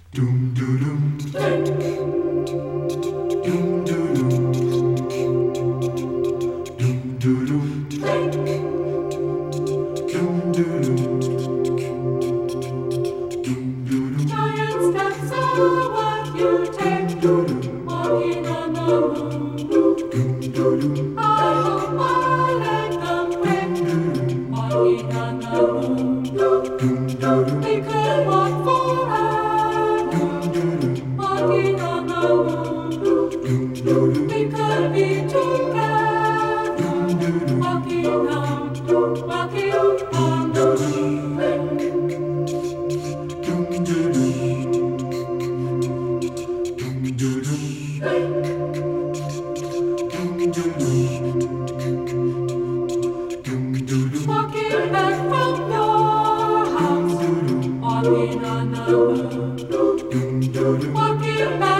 Doom doo doom. Doom doo doom. Doom doo doom. Doom doo doom. Doom doo doom. Giant steps are what you take, walking on the moon. Doom doo doom. I hope I let them break, walking on the moon. Doom doo doom. We could walk forever, Doom doo doom. walking on the moon. Doom doo doom. We could be together, Doom doo doom. walking on the moon. Doom doo doom. Doom doo doom. Doom doo doom. Doom doo doom. Walking back from your house, walking on the moon. Doom doo doom. Walking back